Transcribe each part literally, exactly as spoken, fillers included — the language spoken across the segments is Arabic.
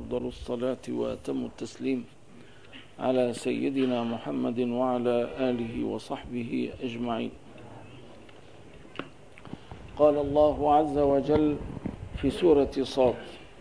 أفضل الصلاة وأتم التسليم على سيدنا محمد وعلى آله وصحبه أجمعين. قال الله عز وجل في سورة صاد: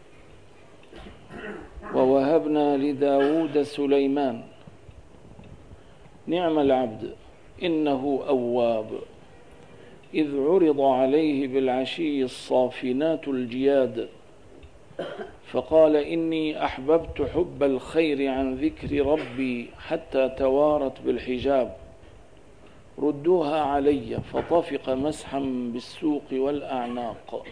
ووهبنا لداود سليمان نعم العبد إنه أواب إذ عرض عليه بالعشي الصافنات الجياد فقال إني أحببت حب الخير عن ذكر ربي حتى توارت بالحجاب ردوها علي فطفق مسحا بالسوق والأعناق.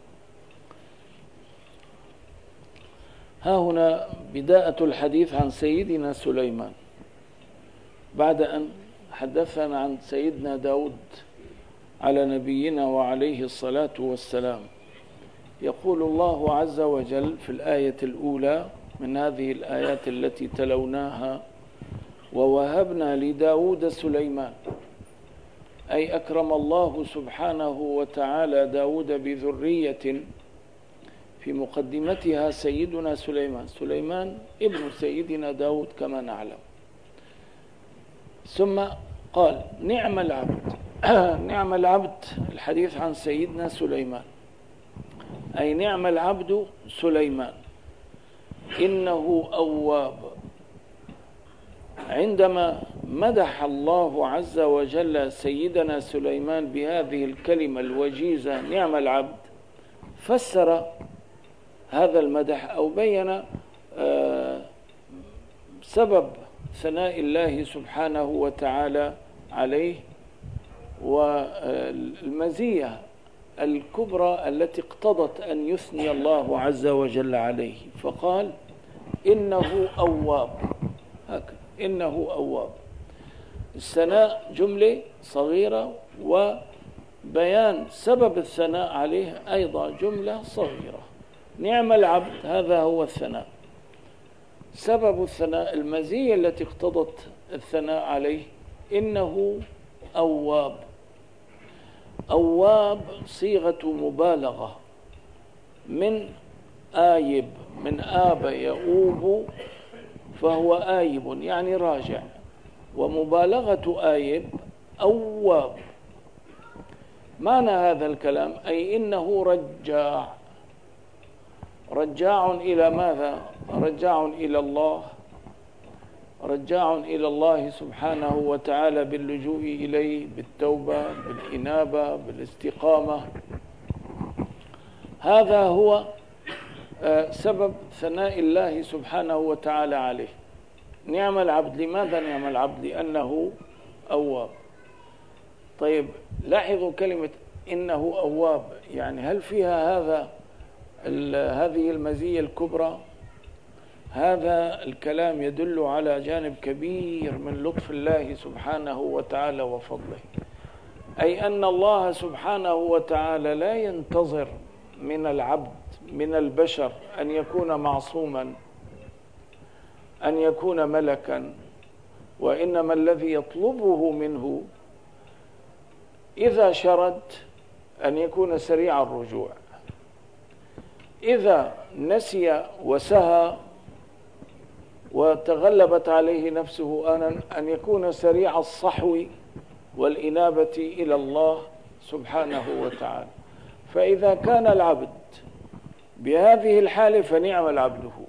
ها هنا بداية الحديث عن سيدنا سليمان بعد أن حدثنا عن سيدنا داود على نبينا وعليه الصلاة والسلام. يقول الله عز وجل في الآية الأولى من هذه الآيات التي تلوناها: ووهبنا لداود سليمان، أي أكرم الله سبحانه وتعالى داود بذرية في مقدمتها سيدنا سليمان. سليمان ابن سيدنا داود كما نعلم. ثم قال نعم العبد نعم العبد، الحديث عن سيدنا سليمان، أي نعم العبد سليمان إنه أواب. عندما مدح الله عز وجل سيدنا سليمان بهذه الكلمة الوجيزة نعم العبد، فسر هذا المدح أو بين سبب ثناء الله سبحانه وتعالى عليه والمزية الكبرى التي اقتضت أن يثني الله عز وجل عليه، فقال إنه أواب. هكذا إنه أواب، الثناء جملة صغيرة وبيان سبب الثناء عليه أيضا جملة صغيرة. نعم العبد هذا هو الثناء، سبب الثناء المزية التي اقتضت الثناء عليه إنه أواب. أواب صيغة مبالغة من آيب، من آب يؤوب فهو آيب يعني راجع، ومبالغة آيب أواب. معنى هذا الكلام أي إنه رجاع، رجاع إلى ماذا؟ رجاع إلى الله، رجاع إلى الله سبحانه وتعالى باللجوء إليه، بالتوبة، بالإنابة، بالاستقامة. هذا هو سبب ثناء الله سبحانه وتعالى عليه. نعم العبد، لماذا نعم العبد؟ لأنه أواب. طيب لاحظوا كلمة إنه أواب، يعني هل فيها هذا هذه المزية الكبرى؟ هذا الكلام يدل على جانب كبير من لطف الله سبحانه وتعالى وفضله، أي أن الله سبحانه وتعالى لا ينتظر من العبد من البشر أن يكون معصوما، أن يكون ملكا، وإنما الذي يطلبه منه إذا شرد أن يكون سريع الرجوع، إذا نسي وسهى وتغلبت عليه نفسه آنا أن يكون سريع الصحو والإنابة إلى الله سبحانه وتعالى. فإذا كان العبد بهذه الحالة فنعم العبد هو.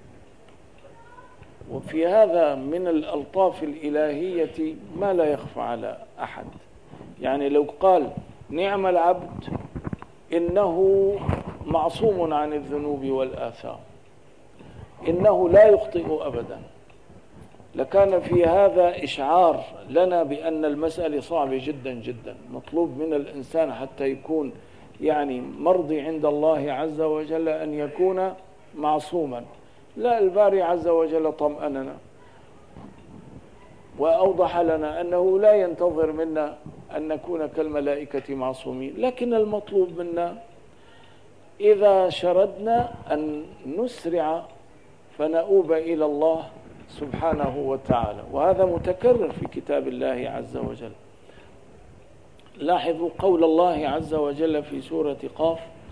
وفي هذا من الألطاف الإلهية ما لا يخفى على أحد. يعني لو قال نعم العبد إنه معصوم عن الذنوب والآثام، إنه لا يخطئ أبدا، لكان في هذا إشعار لنا بأن المسألة صعبة جدا جدا. مطلوب من الإنسان حتى يكون يعني مرضي عند الله عز وجل أن يكون معصوما. لا، الباري عز وجل طمأننا وأوضح لنا أنه لا ينتظر منا أن نكون كالملائكة معصومين، لكن المطلوب منا إذا شردنا أن نسرع فنؤوب إلى الله سبحانه وتعالى، وهذا متكرر في كتاب الله عز وجل. لاحظوا قول الله عز وجل في سورة قاف: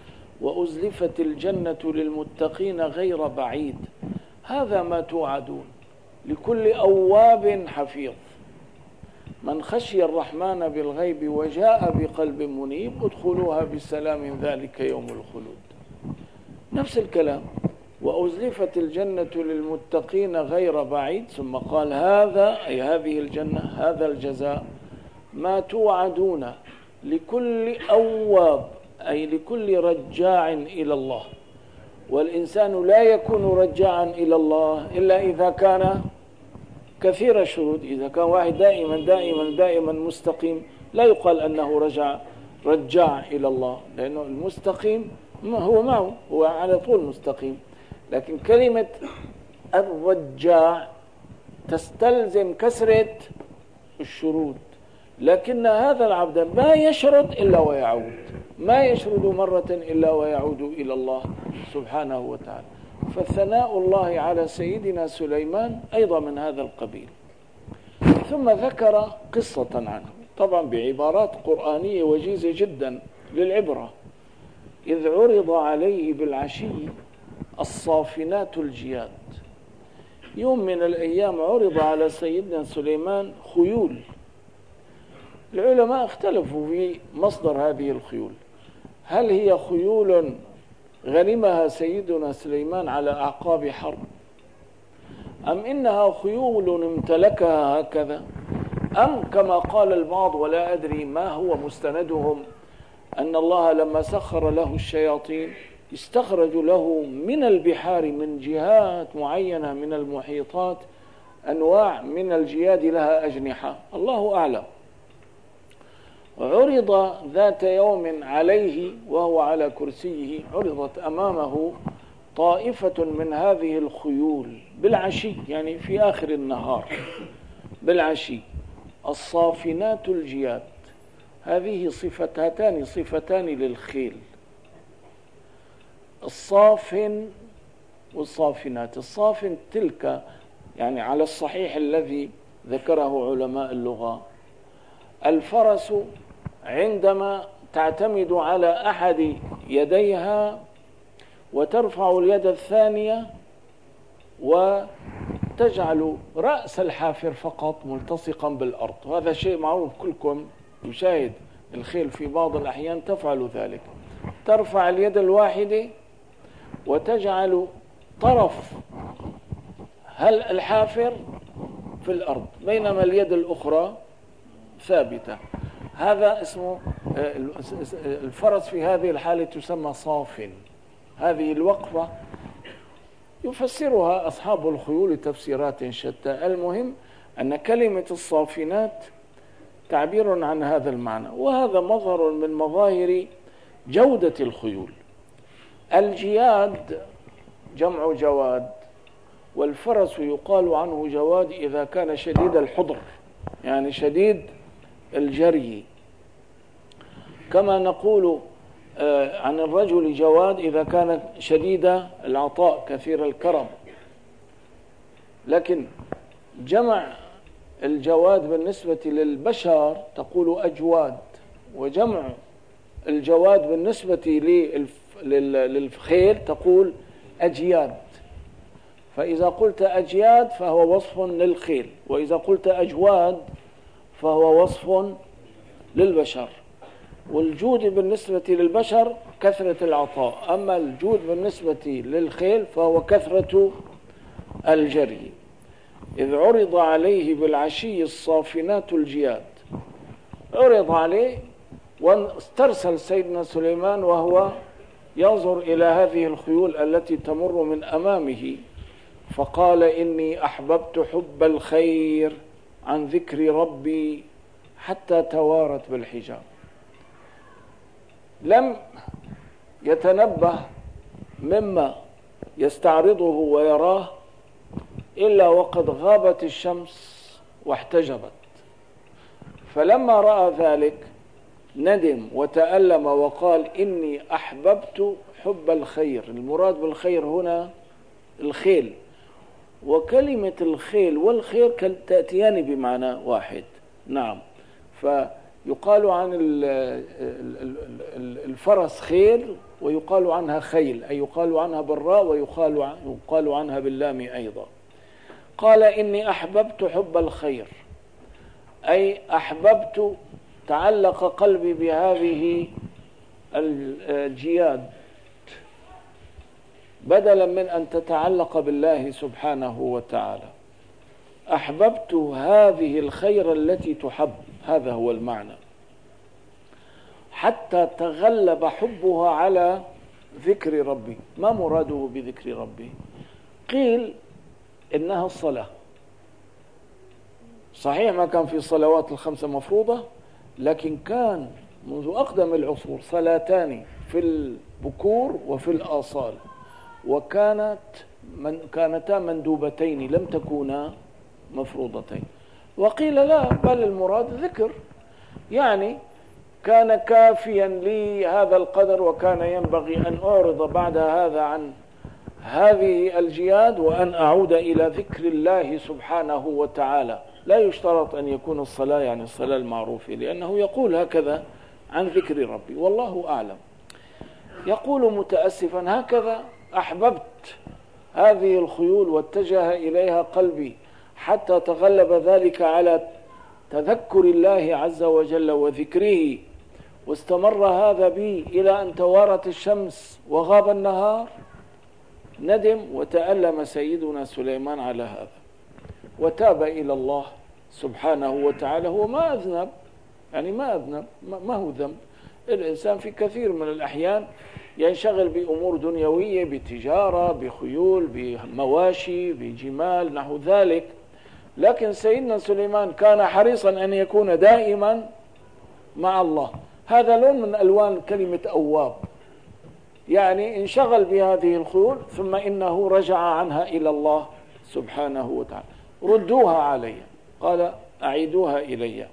وأزلفت الجنة للمتقين غير بعيد. هذا ما توعدون لكل أواب حفيظ. من خشي الرحمن بالغيب وجاء بقلب منيب ادخلوها بسلام ذلك يوم الخلود. نفس الكلام، وأزلفت الجنة للمتقين غير بعيد. ثم قال هذا أي هذه الجنة، هذا الجزاء ما توعدون لكل أواب أي لكل رجاع إلى الله. والإنسان لا يكون رجاعا إلى الله إلا إذا كان كثير الشرود. إذا كان واحد دائما دائما دائما مستقيم لا يقال أنه رجع رجاع إلى الله، لأنه المستقيم هو معه، هو على طول مستقيم. لكن كلمة الرجاع تستلزم كثرة الشرود، لكن هذا العبد ما يشرد إلا ويعود، ما يشرد مرة إلا ويعود إلى الله سبحانه وتعالى. فثناء الله على سيدنا سليمان أيضا من هذا القبيل. ثم ذكر قصة عنه، طبعا بعبارات قرآنية وجيزة جدا للعبرة. إذ عرض عليه بالعشي الصافنات الجياد. يوم من الأيام عرض على سيدنا سليمان خيول. العلماء اختلفوا في مصدر هذه الخيول، هل هي خيول غنمها سيدنا سليمان على أعقاب حرب، أم إنها خيول امتلكها هكذا، أم كما قال البعض ولا أدري ما هو مستندهم أن الله لما سخر له الشياطين استخرج له من البحار من جهات معينة من المحيطات أنواع من الجياد لها أجنحة، الله أعلم. عرض ذات يوم عليه وهو على كرسيه، عرضت أمامه طائفة من هذه الخيول بالعشي، يعني في آخر النهار بالعشي، الصافنات الجياد. هذه صفتان صفتان للخيل، الصافن والصافنات. الصافن تلك يعني على الصحيح الذي ذكره علماء اللغة، الفرس عندما تعتمد على أحد يديها وترفع اليد الثانية وتجعل رأس الحافر فقط ملتصقا بالأرض، وهذا شيء معروف، كلكم يشاهد الخيل في بعض الأحيان تفعل ذلك، ترفع اليد الواحدة وتجعل طرف هل الحافر في الأرض بينما اليد الأخرى ثابتة. هذا اسمه الفرس، في هذه الحالة تسمى صافن. هذه الوقفة يفسرها أصحاب الخيول تفسيرات شتى. المهم أن كلمة الصافنات تعبير عن هذا المعنى، وهذا مظهر من مظاهر جودة الخيول. الجياد جمع جواد، والفرس يقال عنه جواد إذا كان شديد الحضر، يعني شديد الجري، كما نقول عن الرجل جواد إذا كان شديد العطاء كثير الكرم. لكن جمع الجواد بالنسبة للبشر تقول أجواد، وجمع الجواد بالنسبة للخيل تقول أجياد. فإذا قلت أجياد فهو وصف للخيل، وإذا قلت أجواد فهو وصف للبشر. والجود بالنسبة للبشر كثرة العطاء، أما الجود بالنسبة للخيل فهو كثرة الجري. إذ عرض عليه بالعشي الصافنات الجياد، عرض عليه واسترسل سيدنا سليمان وهو ينظر إلى هذه الخيول التي تمر من أمامه، فقال إني أحببت حب الخير عن ذكر ربي حتى توارت بالحجاب. لم يتنبه مما يستعرضه ويراه إلا وقد غابت الشمس واحتجبت، فلما رأى ذلك ندم وتألم وقال إني أحببت حب الخير. المراد بالخير هنا الخيل، وكلمة الخيل والخير تأتيان بمعنى واحد. نعم، فيقال عن الفرس خيل ويقال عنها خيل، أي يقال عنها براء ويقال يقال عنها باللام أيضا. قال إني أحببت حب الخير، أي أحببت تعلق قلبي بهذه الجياد بدلا من أن تتعلق بالله سبحانه وتعالى. أحببت هذه الخير التي تحب، هذا هو المعنى، حتى تغلب حبها على ذكر ربي. ما مراده بذكر ربي؟ قيل إنها الصلاة. صحيح ما كان في صلوات الخمسة مفروضة، لكن كان منذ أقدم العصور صلاتان في البكور وفي الآصال، وكانت من كانتا مندوبتين لم تكونا مفروضتين. وقيل لا، بل المراد ذكر، يعني كان كافيا لي هذا القدر، وكان ينبغي أن أعرض بعد هذا عن هذه الجياد وأن أعود إلى ذكر الله سبحانه وتعالى. لا يشترط أن يكون الصلاة يعني الصلاة المعروفة، لأنه يقول هكذا عن ذكر ربي، والله أعلم. يقول متأسفا: هكذا أحببت هذه الخيول واتجه إليها قلبي حتى تغلب ذلك على تذكر الله عز وجل وذكره، واستمر هذا بي إلى أن توارت الشمس وغاب النهار. ندم وتألم سيدنا سليمان على هذا، وتاب إلى الله سبحانه وتعالى. هو ما أذنب، يعني ما أذنب، ما هو ذنب. الإنسان في كثير من الأحيان ينشغل بأمور دنيوية، بتجارة، بخيول، بمواشي، بجمال، نحو ذلك. لكن سيدنا سليمان كان حريصا أن يكون دائما مع الله. هذا لون من ألوان كلمة أواب، يعني انشغل بهذه الخيول ثم إنه رجع عنها إلى الله سبحانه وتعالى. ردوها علي، قال أعيدوها إلي.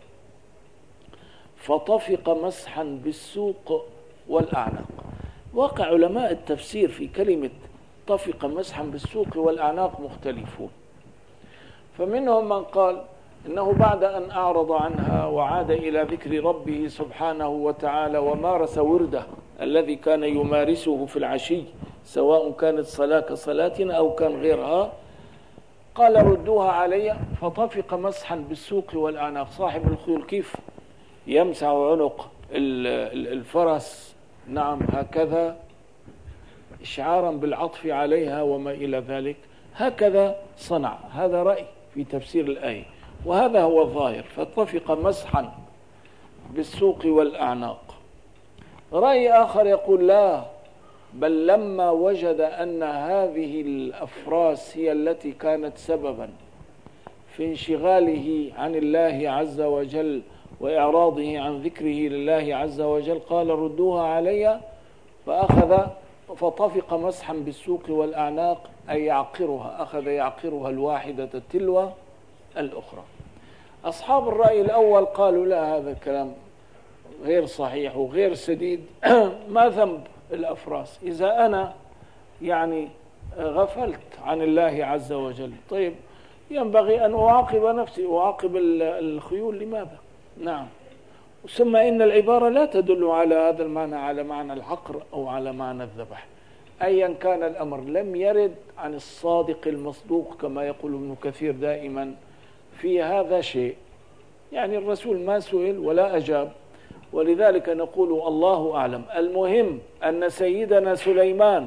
فطفق مسحا بالسوق والأعناق. واقع علماء التفسير في كلمة طفق مسحا بالسوق والأعناق مختلفون، فمنهم من قال إنه بعد أن أعرض عنها وعاد إلى ذكر ربه سبحانه وتعالى ومارس ورده الذي كان يمارسه في العشي، سواء كانت صلاة كصلاتنا أو كان غيرها، قال ردوها علي. فطفق مسحا بالسوق والأعناق. صاحب الخيول كيف يمسح عنق الفرس، نعم هكذا إشعارا بالعطف عليها وما إلى ذلك، هكذا صنع. هذا رأي في تفسير الآية، وهذا هو الظاهر. فطفق مسحا بالسوق والأعناق. رأي آخر يقول لا، بل لما وجد أن هذه الأفراس هي التي كانت سببا في انشغاله عن الله عز وجل وإعراضه عن ذكره لله عز وجل، قال ردوها علي. فأخذ فطفق مسحا بالسوق والأعناق، أي يعقرها، أخذ يعقرها الواحدة تلو الأخرى. أصحاب الرأي الأول قالوا لا، هذا الكلام غير صحيح وغير سديد. ما ذنب الأفراس إذا أنا يعني غفلت عن الله عز وجل؟ طيب ينبغي أن أعاقب نفسي، أعاقب الخيول، لماذا؟ نعم. ثم إن العبارة لا تدل على هذا المعنى، على معنى العقر أو على معنى الذبح. أيا كان الأمر، لم يرد عن الصادق المصدوق كما يقول ابن كثير دائما في هذا شيء. يعني الرسول ما سئل ولا أجاب، ولذلك نقول الله أعلم. المهم أن سيدنا سليمان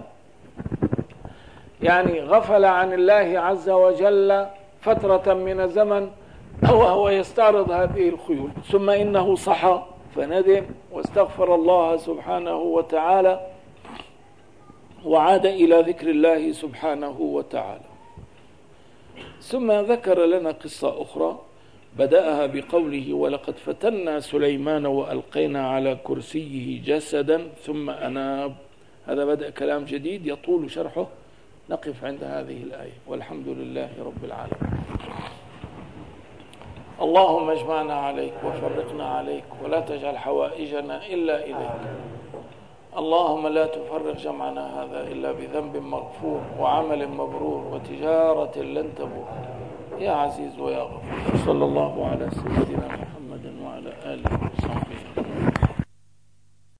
يعني غفل عن الله عز وجل فترة من الزمن وهو يستعرض هذه الخيول، ثم إنه صحى فندم واستغفر الله سبحانه وتعالى وعاد إلى ذكر الله سبحانه وتعالى. ثم ذكر لنا قصة أخرى بدأها بقوله: ولقد فتنا سليمان وألقينا على كرسيه جسدا ثم أناب. هذا بدأ كلام جديد يطول شرحه، نقف عند هذه الآية، والحمد لله رب العالمين. اللهم اجمعنا عليك وفرقنا عليك، ولا تجعل حوائجنا إلا إليك. اللهم لا تفرق جمعنا هذا إلا بذنب مغفور وعمل مبرور وتجارة لن تبور، يا عزيز ويا غفور. صلى الله على سيدنا محمد وعلى آله وصحبه.